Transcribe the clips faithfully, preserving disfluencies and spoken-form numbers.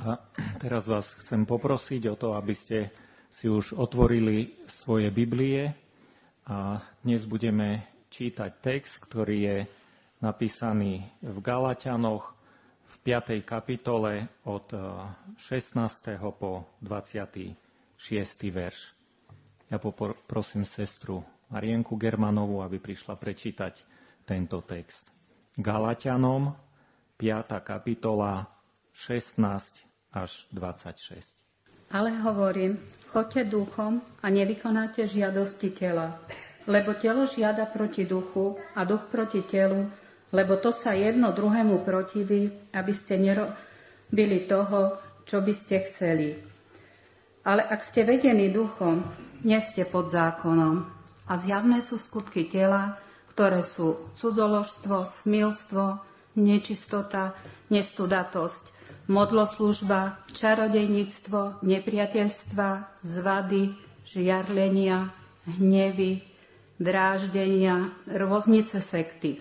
A teraz vás chcem poprosiť o to, aby ste si už otvorili svoje Biblie a dnes budeme čítať text, ktorý je napísaný v Galaťanoch v piatej kapitole od šestnásteho po dvadsiaty šiesty verš. Ja poprosím sestru Marienku Germanovú, aby prišla prečítať tento text. Galaťanom, piata kapitola, šestnásť až dvadsaťšesť. Ale hovorím, choďte duchom a nevykonáte žiadosti tela, lebo telo žiada proti duchu a duch proti telu, lebo to sa jedno druhému protiví, aby ste nerobili toho, čo by ste chceli. Ale ak ste vedení duchom, nie ste pod zákonom. A zjavné sú skutky tela, ktoré sú cudzoložstvo, smilstvo, nečistota, nestudatosť, modloslužba, čarodejníctvo, nepriateľstva, zvady, žiarlenia, hnevy, dráždenia, rôznice sekty,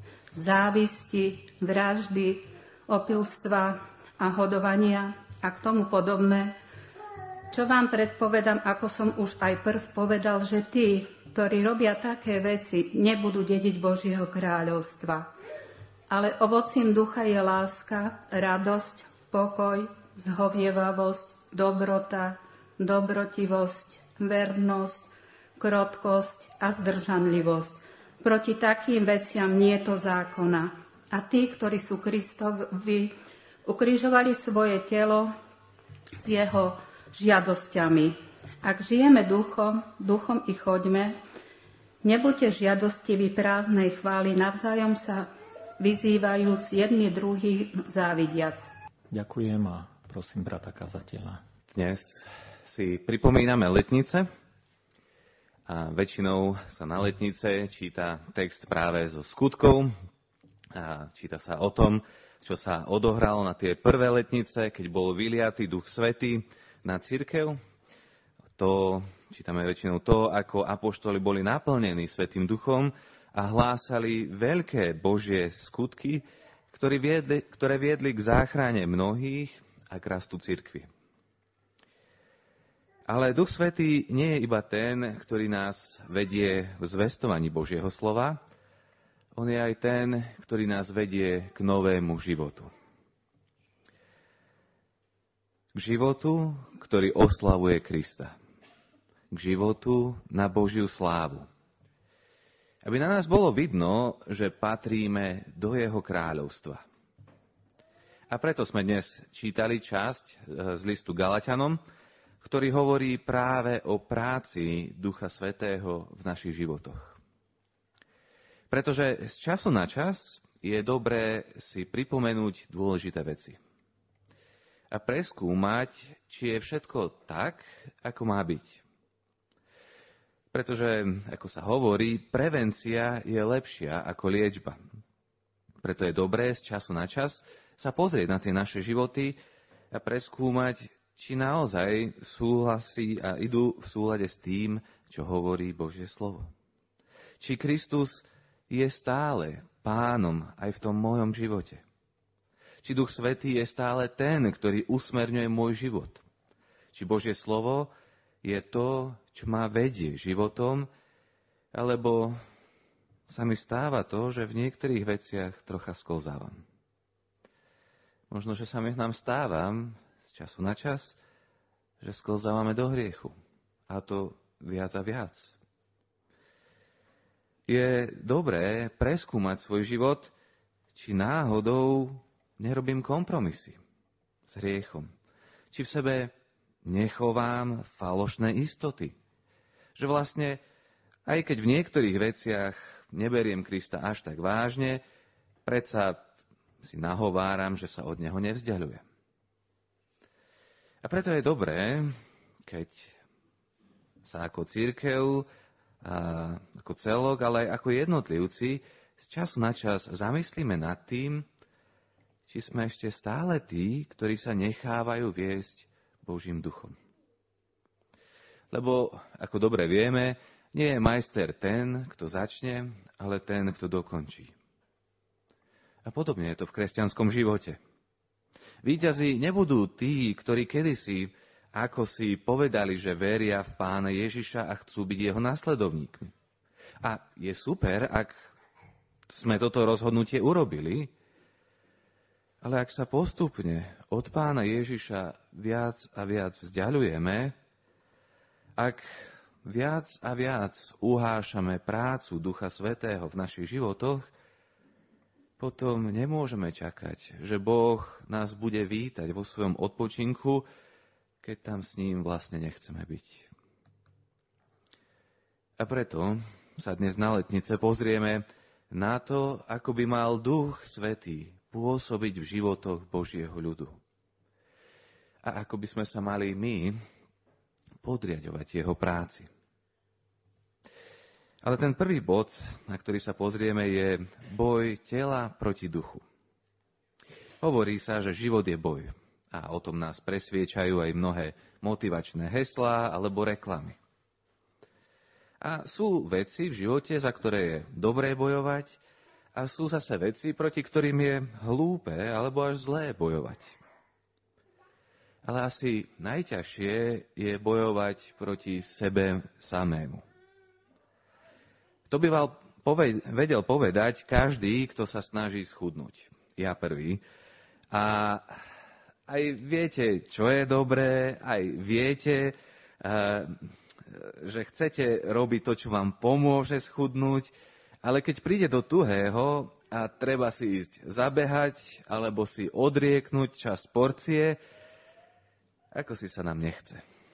závisti, vraždy, opilstva a hodovania a k tomu podobné, čo vám predpovedám, ako som už aj prv povedal, že tí, ktorí robia také veci, nebudú dediť Božieho kráľovstva. Ale ovocím ducha je láska, radosť, pokoj, zhovievavosť, dobrota, dobrotivosť, vernosť, krotkosť a zdržanlivosť. Proti takým veciam nie je to zákona. A tí, ktorí sú Kristovi, ukrižovali svoje telo s jeho žiadosťami. Ak žijeme duchom, duchom i choďme, nebuďte žiadostiví prázdnej chvály, navzájom sa vyzývajúc jedni druhých závidiac. Ďakujem a prosím brata kazateľa. Dnes si pripomíname letnice a väčšinou sa na letnice číta text práve zo skutkov a číta sa o tom, čo sa odohralo na tie prvé letnice, keď bol vyliatý Duch Svätý na cirkev. To čítame väčšinou to, ako apoštoli boli naplnení Svätým Duchom a hlásali veľké Božie skutky, ktoré viedli, ktoré viedli k záchrane mnohých a k rastu cirkvi. Ale Duch Svätý nie je iba ten, ktorý nás vedie v zvestovaní Božieho slova. On je aj ten, ktorý nás vedie k novému životu. K životu, ktorý oslavuje Krista. K životu na Božiu slávu. Aby na nás bolo vidno, že patríme do jeho kráľovstva. A preto sme dnes čítali časť z listu Galaťanom, ktorý hovorí práve o práci Ducha Svätého v našich životoch. Pretože z času na čas je dobré si pripomenúť dôležité veci. A preskúmať, či je všetko tak, ako má byť. Pretože, ako sa hovorí, prevencia je lepšia ako liečba. Preto je dobré z času na čas sa pozrieť na tie naše životy a preskúmať, či naozaj súhlasí a idú v súlade s tým, čo hovorí Božie slovo. Či Kristus je stále pánom aj v tom mojom živote. Či Duch Svätý je stále ten, ktorý usmerňuje môj život. Či Božie slovo je to, čo ma vedie životom, alebo sa mi stáva to, že v niektorých veciach trocha sklzávam. Možno, že sa mi nám stáva z času na čas, že sklzávame do hriechu. A to viac a viac. Je dobré preskúmať svoj život, či náhodou nerobím kompromisy s hriechom. Či v sebe nechovám falošné istoty. Že vlastne, aj keď v niektorých veciach neberiem Krista až tak vážne, predsa si nahováram, že sa od neho nevzdiaľujem. A preto je dobré, keď sa ako cirkev, a ako celok, ale aj ako jednotlivci z času na čas zamyslíme nad tým, či sme ešte stále tí, ktorí sa nechávajú viesť Božím duchom. Lebo, ako dobre vieme, nie je majster ten, kto začne, ale ten, kto dokončí. A podobne je to v kresťanskom živote. Víťazi nebudú tí, ktorí kedysi, ako si povedali, že veria v Pána Ježiša a chcú byť jeho nasledovníkmi. A je super, ak sme toto rozhodnutie urobili, ale ak sa postupne od Pána Ježiša viac a viac vzdialujeme, ak viac a viac uhášame prácu Ducha Svätého v našich životoch, potom nemôžeme čakať, že Boh nás bude vítať vo svojom odpočinku, keď tam s ním vlastne nechceme byť. A preto sa dnes na letnice pozrieme na to, ako by mal Duch Svätý pôsobiť v životoch Božieho ľudu. A ako by sme sa mali my podriaďovať jeho práci. Ale ten prvý bod, na ktorý sa pozrieme, je boj tela proti duchu. Hovorí sa, že život je boj. A o tom nás presviečajú aj mnohé motivačné heslá alebo reklamy. A sú veci v živote, za ktoré je dobré bojovať, a sú zase veci, proti ktorým je hlúpe alebo až zlé bojovať. Ale asi najťažšie je bojovať proti sebe samému. To by mal poved- vedel povedať každý, kto sa snaží schudnúť. Ja prvý. A aj viete, čo je dobré, aj viete, že chcete robiť to, čo vám pomôže schudnúť, ale keď príde do tuhého a treba si ísť zabehať alebo si odrieknúť časť porcie, ako si sa nám nechce.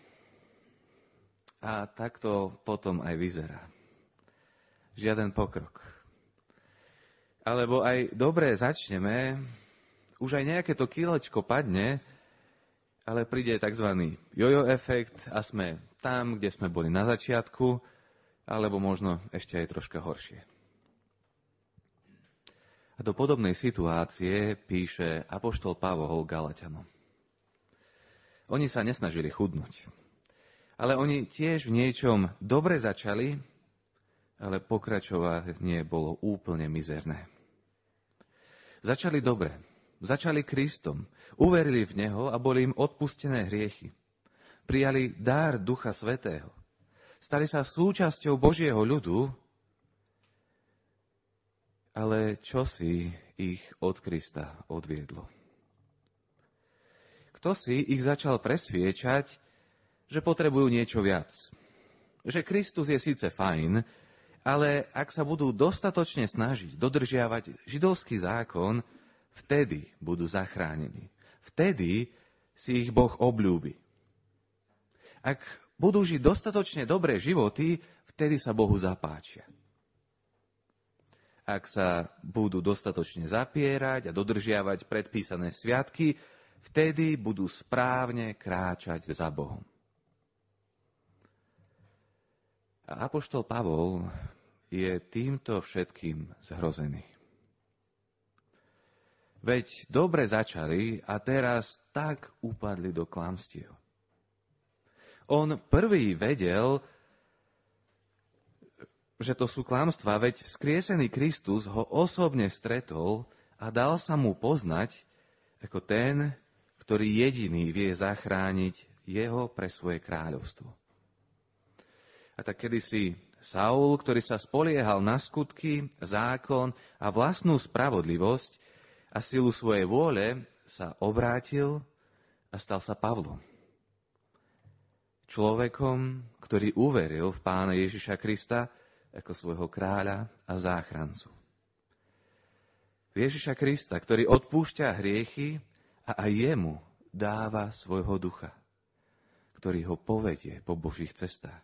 A tak to potom aj vyzerá. Žiaden pokrok. Alebo aj dobre začneme, už aj nejaké to kilečko padne, ale príde tzv. jojo efekt a sme tam, kde sme boli na začiatku, alebo možno ešte aj troška horšie. A do podobnej situácie píše apoštol Pavol Galatianom. Oni sa nesnažili chudnúť, ale oni tiež v niečom dobre začali, ale pokračovanie bolo úplne mizerné. Začali dobre, začali Kristom, uverili v Neho a boli im odpustené hriechy. Prijali dar Ducha Svätého, stali sa súčasťou Božieho ľudu, ale čosi ich od Krista odviedlo. Kto si ich začal presviečať, že potrebujú niečo viac. Že Kristus je síce fajn, ale ak sa budú dostatočne snažiť dodržiavať židovský zákon, vtedy budú zachránení. Vtedy si ich Boh obľúbi. Ak budú žiť dostatočne dobré životy, vtedy sa Bohu zapáčia. Ak sa budú dostatočne zapierať a dodržiavať predpísané sviatky, vtedy budú správne kráčať za Bohom. A apoštol Pavol je týmto všetkým zhrozený. Veď dobre začali a teraz tak upadli do klamstiev. On prvý vedel, že to sú klamstvá, veď vzkriesený Kristus ho osobne stretol a dal sa mu poznať ako ten, ktorý jediný vie zachrániť jeho pre svoje kráľovstvo. A tak kedysi Saul, ktorý sa spoliehal na skutky, zákon a vlastnú spravodlivosť a silu svojej vôle, sa obrátil a stal sa Pavlom. Človekom, ktorý uveril v Pána Ježiša Krista ako svojho kráľa a záchrancu. V Ježiša Krista, ktorý odpúšťa hriechy a aj jemu dáva svojho ducha, ktorý ho povedie po Božích cestách.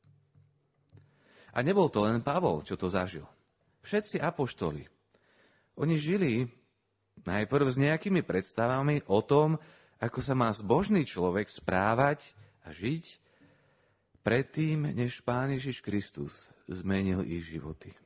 A nebol to len Pavol, čo to zažil. Všetci apoštoli. Oni žili najprv s nejakými predstavami o tom, ako sa má zbožný človek správať a žiť, predtým, než Pán Ježiš Kristus zmenil ich životy.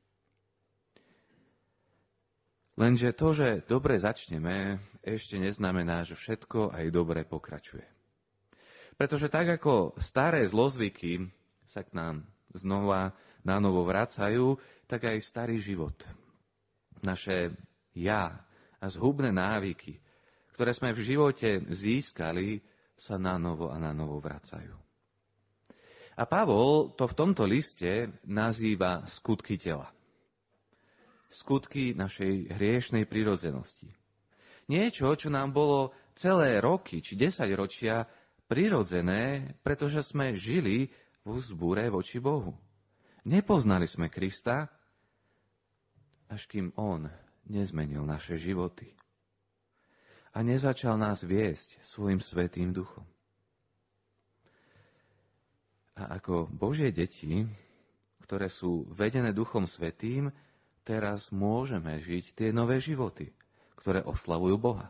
Lenže to, že dobre začneme, ešte neznamená, že všetko aj dobre pokračuje. Pretože tak ako staré zlozvyky sa k nám znova na novo vracajú, tak aj starý život. Naše ja a zhubné návyky, ktoré sme v živote získali, sa na novo a na novo vracajú. A Pavol to v tomto liste nazýva skutky tela. Skutky našej hriešnej prirodzenosti. Niečo, čo nám bolo celé roky či desaťročia prirodzené, pretože sme žili v vzbúre voči Bohu. Nepoznali sme Krista, až kým On nezmenil naše životy a nezačal nás viesť svojim svätým duchom. A ako Božie deti, ktoré sú vedené Duchom Svätým, teraz môžeme žiť tie nové životy, ktoré oslavujú Boha.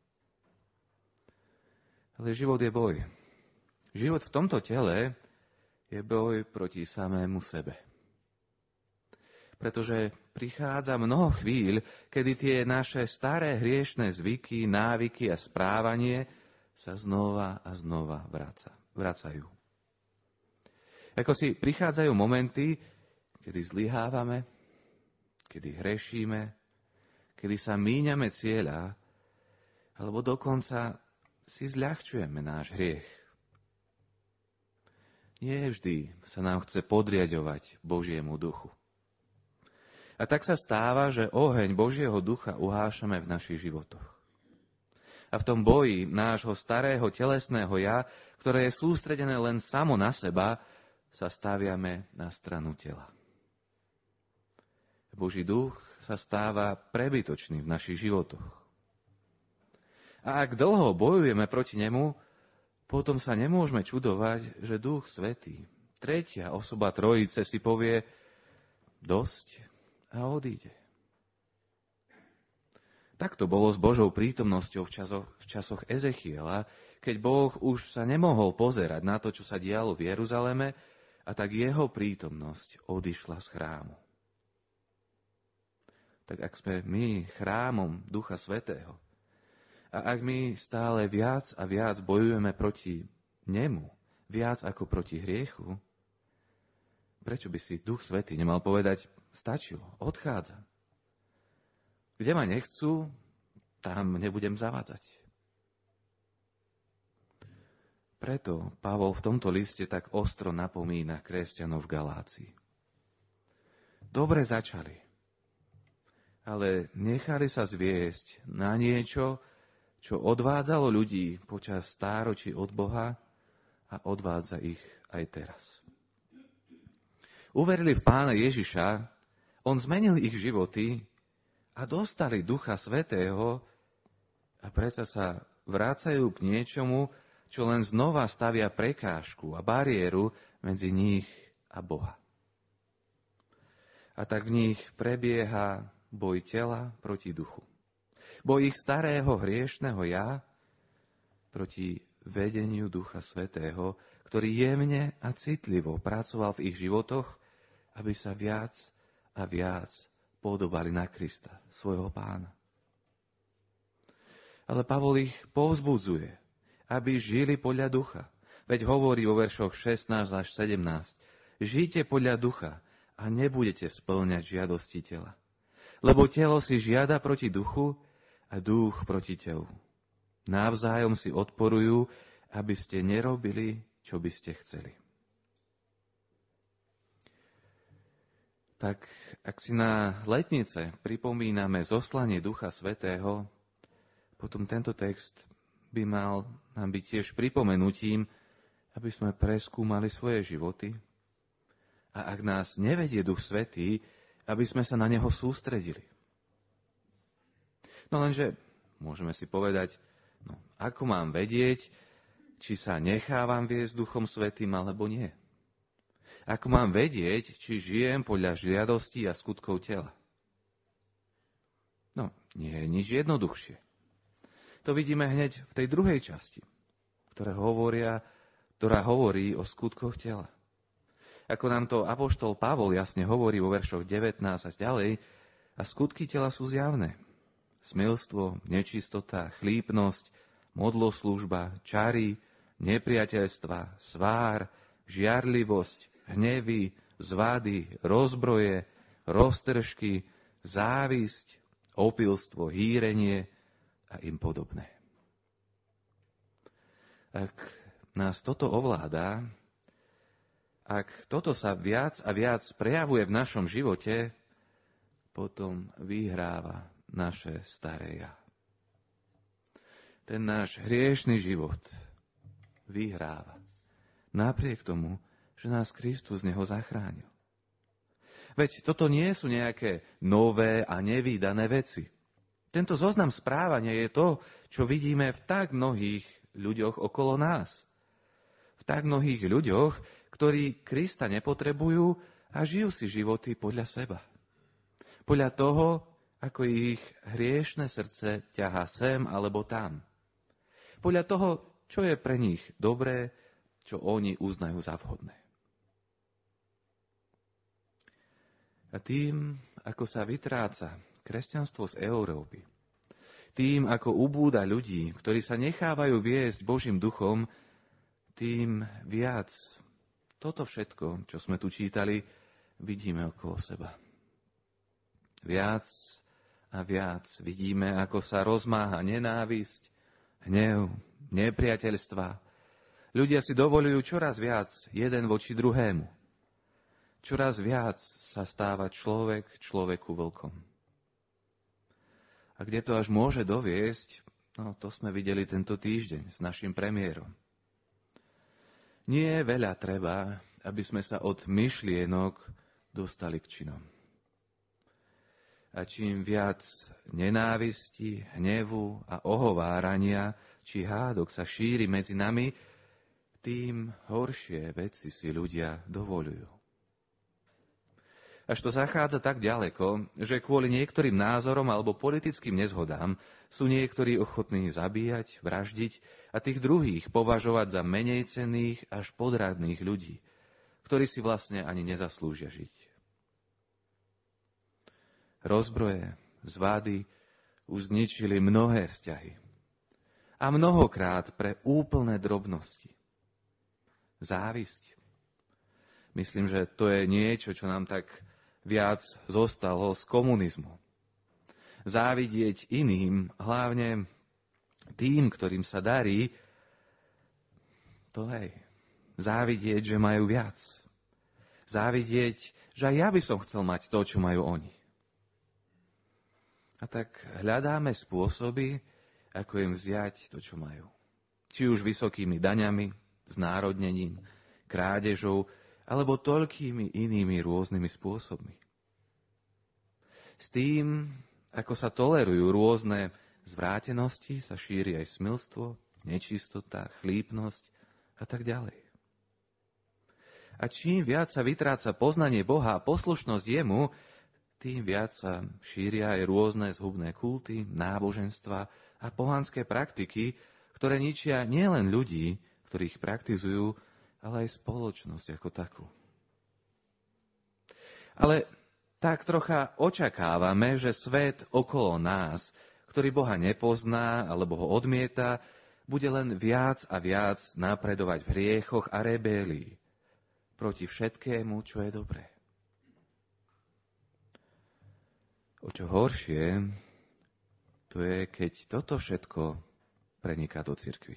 Ale život je boj. Život v tomto tele je boj proti samému sebe. Pretože prichádza mnoho chvíľ, kedy tie naše staré hriešne zvyky, návyky a správanie sa znova a znova vraca, vracajú. Ako si prichádzajú momenty, kedy zlyhávame, kedy hrešíme, kedy sa míňame cieľa, alebo dokonca si zľahčujeme náš hriech. Nie vždy sa nám chce podriaďovať Božiemu duchu. A tak sa stáva, že oheň Božieho ducha uhášame v našich životoch. A v tom boji nášho starého telesného ja, ktoré je sústredené len samo na seba, sa staviame na stranu tela. Boží duch sa stáva prebytočný v našich životoch. A ak dlho bojujeme proti nemu, potom sa nemôžeme čudovať, že Duch Svätý, tretia osoba Trojice, si povie dosť a odíde. Tak to bolo s Božou prítomnosťou v časoch, v časoch Ezechiela, keď Boh už sa nemohol pozerať na to, čo sa dialo v Jeruzaleme, a tak jeho prítomnosť odišla z chrámu. Tak ak sme my chrámom Ducha Svätého a ak my stále viac a viac bojujeme proti nemu, viac ako proti hriechu, prečo by si Duch Svätý nemal povedať, stačilo, odchádzam. Kde ma nechcú, tam nebudem zavádzať. Preto Pavol v tomto liste tak ostro napomína kresťanov v Galácii. Dobre začali, ale nechali sa zviesť na niečo, čo odvádzalo ľudí počas stáročí od Boha a odvádza ich aj teraz. Uverili v Pána Ježiša, on zmenil ich životy a dostali Ducha Svätého a predsa sa vracajú k niečomu, čo len znova stavia prekážku a bariéru medzi nich a Boha. A tak v nich prebieha boj tela proti duchu. Boj ich starého hriešného ja proti vedeniu Ducha Svätého, ktorý jemne a citlivo pracoval v ich životoch, aby sa viac a viac podobali na Krista, svojho Pána. Ale Pavol ich povzbudzuje, aby žili podľa ducha. Veď hovorí vo veršoch šestnásť až sedemnásť, žite podľa ducha a nebudete spĺňať žiadosti tela. Lebo telo si žiada proti duchu a duch proti telu. Navzájom si odporujú, aby ste nerobili, čo by ste chceli. Tak ak si na letnice pripomíname zoslanie Ducha Svätého, potom tento text by mal nám byť tiež pripomenutím, aby sme preskúmali svoje životy a ak nás nevedie Duch Svätý, aby sme sa na neho sústredili. No lenže môžeme si povedať, no, ako mám vedieť, či sa nechávam viesť Duchom Svätým alebo nie. Ako mám vedieť, či žijem podľa žiadostí a skutkov tela? No, nie je nič jednoduchšie. To vidíme hneď v tej druhej časti, ktorá, hovoria, ktorá hovorí o skutkoch tela. Ako nám to apoštol Pavol jasne hovorí vo veršoch devätnásť až ďalej, a skutky tela sú zjavné. Smilstvo, nečistota, chlípnosť, modloslúžba, čary, nepriateľstva, svár, žiarlivosť, hnevy, zvady, rozbroje, roztržky, závisť, opilstvo, hýrenie a im podobné. Ak nás toto ovládá, ak toto sa viac a viac prejavuje v našom živote, potom vyhráva naše staré ja. Ten náš hriešný život vyhráva. Napriek tomu, že nás Kristus z neho zachránil. Veď toto nie sú nejaké nové a nevídané veci. Tento zoznam správania je to, čo vidíme v tak mnohých ľuďoch okolo nás. V tak mnohých ľuďoch, ktorí Krista nepotrebujú a žijú si životy podľa seba. Podľa toho, ako ich hriešne srdce ťahá sem alebo tam. Podľa toho, čo je pre nich dobré, čo oni uznajú za vhodné. A tým, ako sa vytráca kresťanstvo z Európy, tým, ako ubúda ľudí, ktorí sa nechávajú viesť Božím duchom, tým viac toto všetko, čo sme tu čítali, vidíme okolo seba. Viac a viac vidíme, ako sa rozmáha nenávisť, hnev, nepriateľstva. Ľudia si dovolujú čoraz viac jeden voči druhému. Čoraz viac sa stáva človek človeku vlkom. A kde to až môže doviesť, no to sme videli tento týždeň s našim premiérom. Nie je veľa treba, aby sme sa od myšlienok dostali k činom. A čím viac nenávisti, hnevu a ohovárania či hádok sa šíri medzi nami, tým horšie veci si ľudia dovolujú. Až to zachádza tak ďaleko, že kvôli niektorým názorom alebo politickým nezhodám sú niektorí ochotní zabíjať, vraždiť a tých druhých považovať za menejcenných až podradných ľudí, ktorí si vlastne ani nezaslúžia žiť. Rozbroje, zvady už zničili mnohé vzťahy. A mnohokrát pre úplné drobnosti. Závisť. Myslím, že to je niečo, čo nám tak viac zostalo z komunizmu. Závidieť iným, hlavne tým, ktorým sa darí, to hej. Závidieť, že majú viac. Závidieť, že aj ja by som chcel mať to, čo majú oni. A tak hľadáme spôsoby, ako im vziať to, čo majú. Či už vysokými daňami, znárodnením, krádežou, alebo toľkými inými rôznymi spôsobmi. S tým, ako sa tolerujú rôzne zvrátenosti, sa šíri aj smilstvo, nečistota, chlípnosť a tak ďalej. A čím viac sa vytráca poznanie Boha a poslušnosť jemu, tým viac sa šíria aj rôzne zhubné kulty, náboženstva a pohanské praktiky, ktoré ničia nielen ľudí, ktorých praktizujú, ale aj spoločnosť ako takú. Ale tak trocha očakávame, že svet okolo nás, ktorý Boha nepozná alebo ho odmieta, bude len viac a viac napredovať v hriechoch a rebélii proti všetkému, čo je dobré. O čo horšie, to je, keď toto všetko preniká do cirkvi.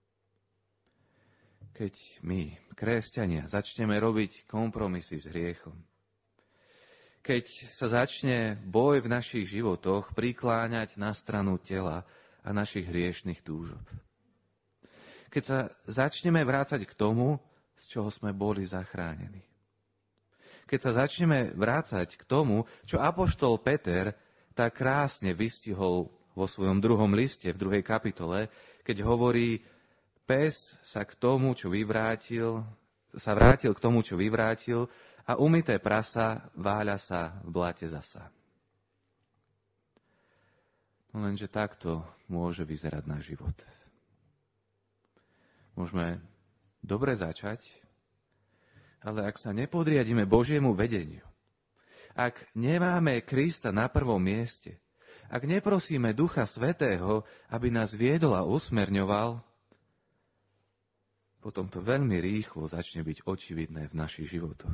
Keď my, kresťania, začneme robiť kompromisy s hriechom. Keď sa začne boj v našich životoch prikláňať na stranu tela a našich hriešnych túžob. Keď sa začneme vrácať k tomu, z čoho sme boli zachránení. Keď sa začneme vrácať k tomu, čo apoštol Peter tak krásne vystihol vo svojom druhom liste, v druhej kapitole, keď hovorí, pes sa k tomu, čo vyvrátil, sa vrátil k tomu, čo vyvrátil a umyté prasa váľa sa v blate zasa. No lenže takto môže vyzerať náš život. Môžeme dobre začať, ale ak sa nepodriadíme Božiemu vedeniu, ak nemáme Krista na prvom mieste, ak neprosíme Ducha Svätého, aby nás viedol a usmerňoval, potom to veľmi rýchlo začne byť očividné v našich životoch.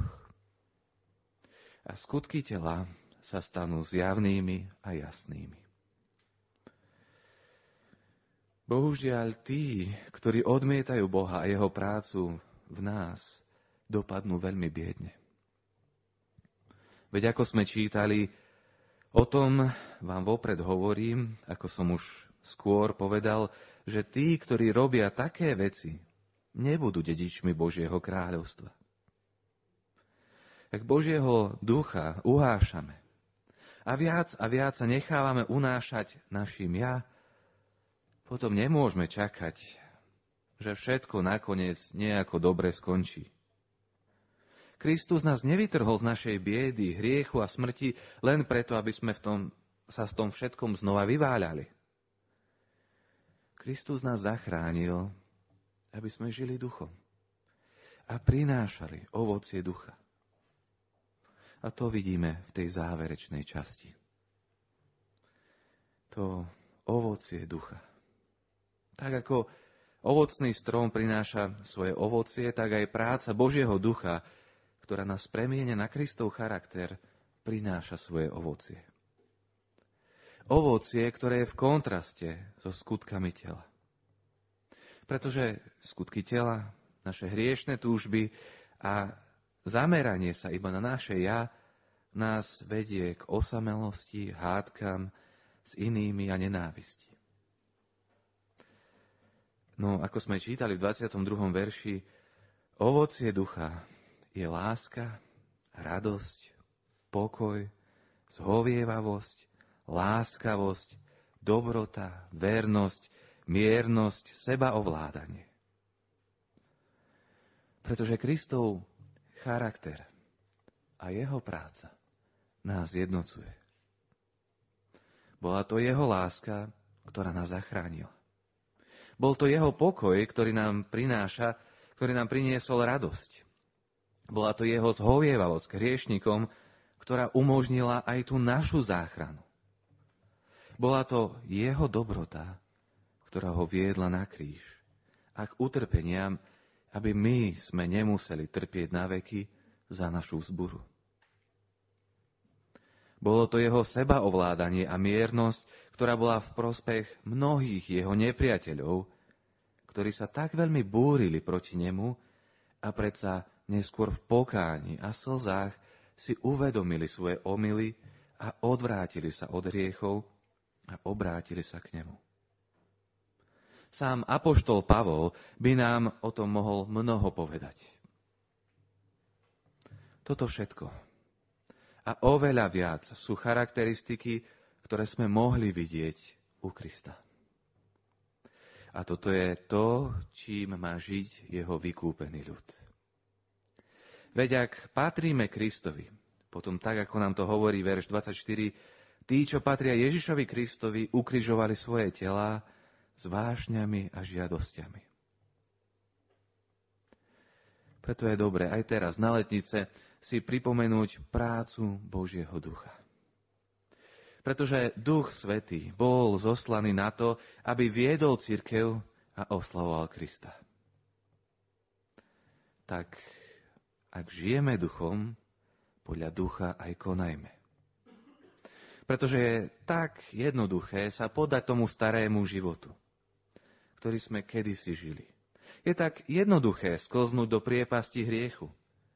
A skutky tela sa stanú zjavnými a jasnými. Bohužiaľ, tí, ktorí odmietajú Boha a jeho prácu v nás, dopadnú veľmi biedne. Veď ako sme čítali, o tom vám vopred hovorím, ako som už skôr povedal, že tí, ktorí robia také veci, nebudú dedičmi Božieho kráľovstva. Ak Božieho ducha uhášame a viac a viac sa nechávame unášať našim ja, potom nemôžeme čakať, že všetko nakoniec nejako dobre skončí. Kristus nás nevytrhol z našej biedy, hriechu a smrti len preto, aby sme v tom, sa v tom všetkom znova vyváľali. Kristus nás zachránil, aby sme žili duchom a prinášali ovocie ducha. A to vidíme v tej záverečnej časti. To ovocie ducha. Tak ako ovocný strom prináša svoje ovocie, tak aj práca Božieho ducha, ktorá nás premieňa na Kristov charakter, prináša svoje ovocie. Ovocie, ktoré je v kontraste so skutkami tela. Pretože skutky tela, naše hriešne túžby a zameranie sa iba na naše ja nás vedie k osamelosti, hádkam s inými a nenávisti. No, ako sme čítali v dvadsiatom druhom verši, ovocie ducha je láska, radosť, pokoj, zhovievavosť, láskavosť, dobrota, vernosť, miernosť, sebaovládanie. Pretože Kristov charakter a jeho práca nás jednocuje. Bola to jeho láska, ktorá nás zachránila. Bol to jeho pokoj, ktorý nám prináša, ktorý nám priniesol radosť. Bola to jeho zhovievavosť k hriešnikom, ktorá umožnila aj tú našu záchranu. Bola to jeho dobrota, ktorá ho viedla na kríž a k utrpeniam, aby my sme nemuseli trpieť na veky za našu vzburu. Bolo to jeho sebaovládanie a miernosť, ktorá bola v prospech mnohých jeho nepriateľov, ktorí sa tak veľmi búrili proti nemu a predsa neskôr v pokáni a slzách si uvedomili svoje omyly a odvrátili sa od hriechov a obrátili sa k nemu. Sám apoštol Pavol by nám o tom mohol mnoho povedať. Toto všetko a oveľa viac sú charakteristiky, ktoré sme mohli vidieť u Krista. A toto je to, čím má žiť jeho vykúpený ľud. Veď ak patríme Kristovi, potom tak, ako nám to hovorí verš dvadsaťštyri, tí, čo patria Ježišovi Kristovi, ukrižovali svoje telá s vášňami a žiadosťami. Preto je dobré aj teraz na letnice si pripomenúť prácu Božieho ducha. Pretože Duch Svätý bol zoslaný na to, aby viedol cirkev a oslavoval Krista. Tak, ak žijeme duchom, podľa ducha aj konajme. Pretože je tak jednoduché sa podať tomu starému životu, ktorý sme kedysi žili. Je tak jednoduché sklznúť do priepasti hriechu.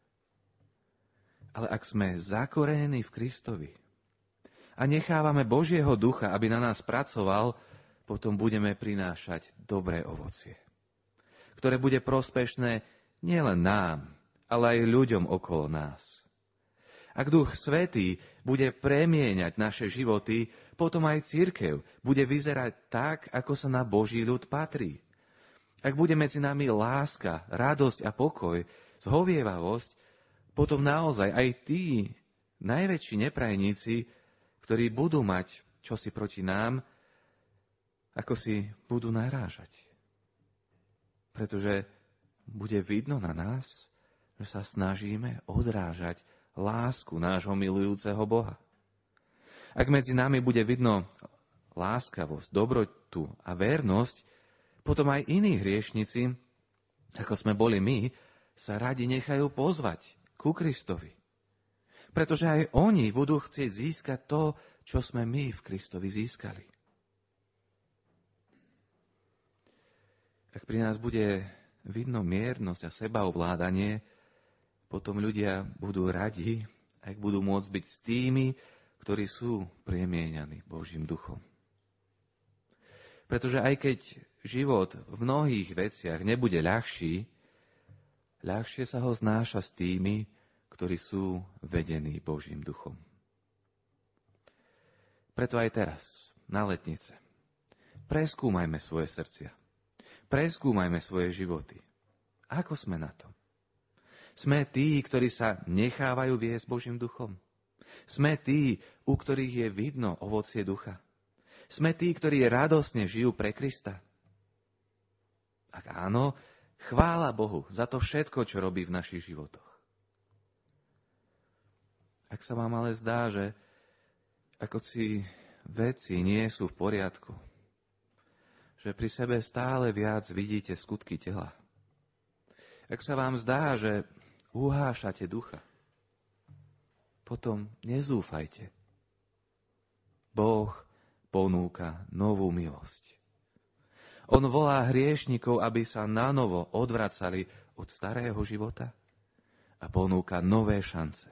Ale ak sme zakorenení v Kristovi a nechávame Božieho ducha, aby na nás pracoval, potom budeme prinášať dobré ovocie, ktoré bude prospešné nielen nám, ale aj ľuďom okolo nás. Ak Duch Svätý bude premieňať naše životy, potom aj cirkev bude vyzerať tak, ako sa na Boží ľud patrí. Ak bude medzi nami láska, radosť a pokoj, zhovievavosť, potom naozaj aj tí najväčší neprajníci, ktorí budú mať čosi proti nám, ako si budú narážať. Pretože bude vidno na nás, že sa snažíme odrážať lásku nášho milujúceho Boha. Ak medzi nami bude vidno láskavosť, dobrotu a vernosť, potom aj iní hriešnici, ako sme boli my, sa radi nechajú pozvať ku Kristovi. Pretože aj oni budú chcieť získať to, čo sme my v Kristovi získali. Ak pri nás bude vidno miernosť a sebaovládanie, potom ľudia budú radi, ak budú môcť byť s tými, ktorí sú premieňaní Božím duchom. Pretože aj keď život v mnohých veciach nebude ľahší, ľahšie sa ho znáša s tými, ktorí sú vedení Božím duchom. Preto aj teraz, na letnice, preskúmajme svoje srdcia. Preskúmajme svoje životy. Ako sme na to? Sme tí, ktorí sa nechávajú viesť Božím duchom? Sme tí, u ktorých je vidno ovocie ducha? Sme tí, ktorí radosne žijú pre Krista? Ak áno, chvála Bohu za to všetko, čo robí v našich životoch. Ak sa vám ale zdá, že ako si veci nie sú v poriadku, že pri sebe stále viac vidíte skutky tela, ak sa vám zdá, že uhášate ducha, potom nezúfajte. Boh ponúka novú milosť. On volá hriešnikov, aby sa nanovo odvracali od starého života a ponúka nové šance.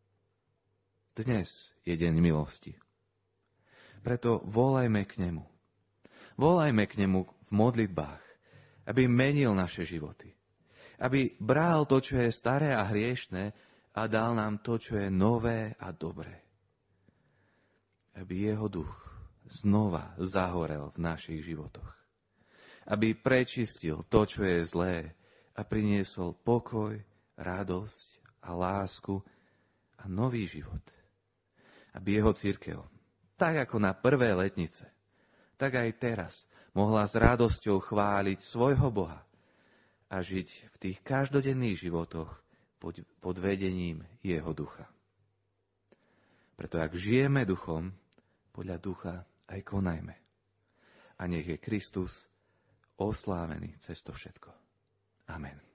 Dnes je deň milosti. Preto volajme k nemu. Volajme k nemu v modlitbách, aby menil naše životy. Aby bral to, čo je staré a hriešne a dal nám to, čo je nové a dobré. Aby jeho duch znova zahorel v našich životoch. Aby prečistil to, čo je zlé a priniesol pokoj, radosť a lásku a nový život. Aby jeho cirkev, tak ako na prvé letnice, tak aj teraz mohla s radosťou chváliť svojho Boha a žiť v tých každodenných životoch pod, pod vedením jeho ducha. Preto ak žijeme duchom, podľa ducha aj konajme. A nech je Kristus oslávený cez to všetko. Amen.